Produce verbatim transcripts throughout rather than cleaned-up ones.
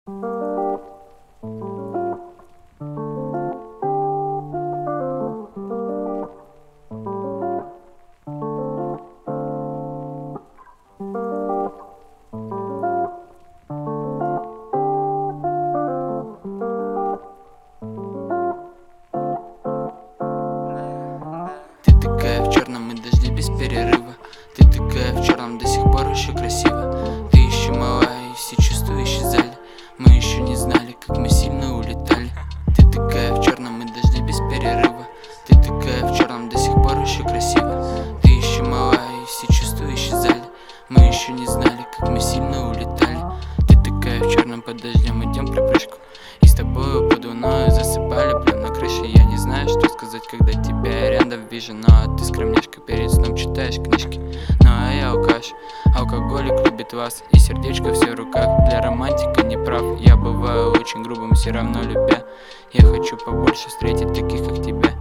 Ты такая в черном и дожде без перерыва. Ты такая в черном до сих пор еще красива. Ты еще малая и все чувства исчезали. Мы еще не знали, как мы сильно улетали. Ты такая в черном и дожде без перерыва. Ты такая в черном до сих пор еще красива. Ты еще малая и все чувства исчезали. Мы еще не знали, как мы сильно улетали. Ты такая в черном под дождем, идем припрыжку. И с тобою под луною засыпали прям на крыше. Я не знаю, что сказать, когда тебя рядом вижу. Но ты скромняшка, перед сном читаешь книжки. Ну а я алкаш, алкоголик любит вас. И сердечко все в руках, для романтика не прав. Я бываю очень грубым, все равно любя. Я хочу побольше встретить таких, как тебя.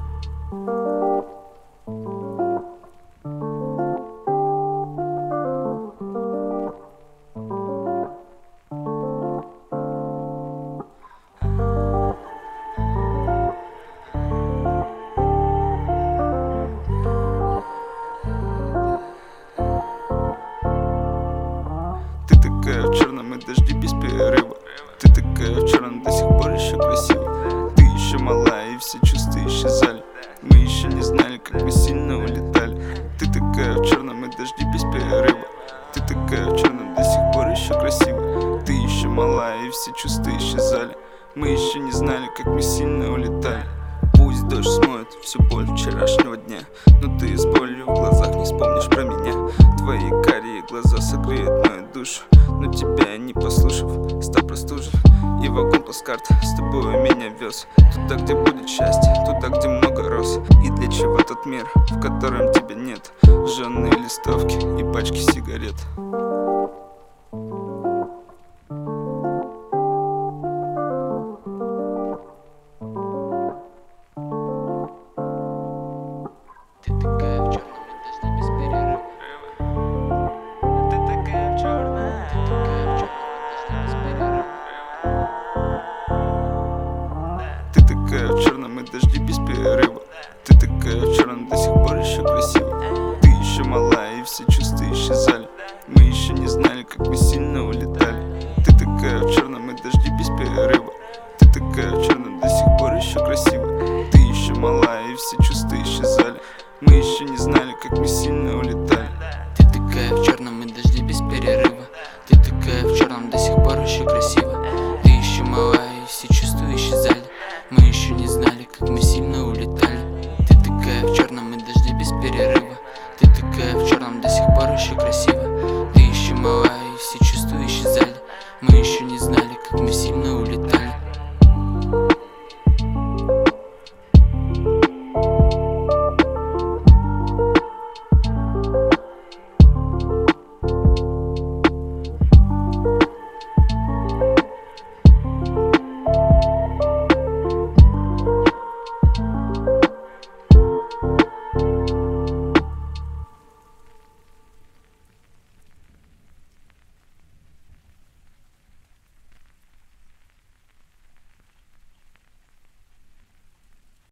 Ты такая в черном и дожди без перерыва. Ты такая в черном до сих пор еще красива. Ты еще малая и все чувства исчезали. Мы еще не знали, как мы сильно улетали. Ты такая в черном и дожди без перерыва. Ты такая в черном до сих пор еще красива. Ты еще малая и все чувства исчезали. Мы еще не знали, как мы сильно улетали. Пусть дождь смоет всю боль вчерашнего дня, но ты с болью в глазах не вспомнишь про меня. Твои карие глаза согреют мою душу, но тебя не послушав, стал простужен. И вагон плацкарт с тобой меня вез туда, где будет счастье, туда, где много роз. И для чего тот мир, в котором тебя нет? Жженые листовки и пачки сигарет. Ты такая в черном и дожде без перерыва. Ты такая в черном. Ты такая в черном и дожде без перерыва. Ты такая в черном и дожди без перерыва. Ты такая в черном до сих пор еще красива. Ты еще малая и все чувства исчезали. Мы еще не знали, как мы сильно улетали. Ты такая в черном и дожди без перерыва. Ты такая в черном до сих пор еще красива. Ты еще малая и все чувства исчезали. Мы еще не знали, как мы сильно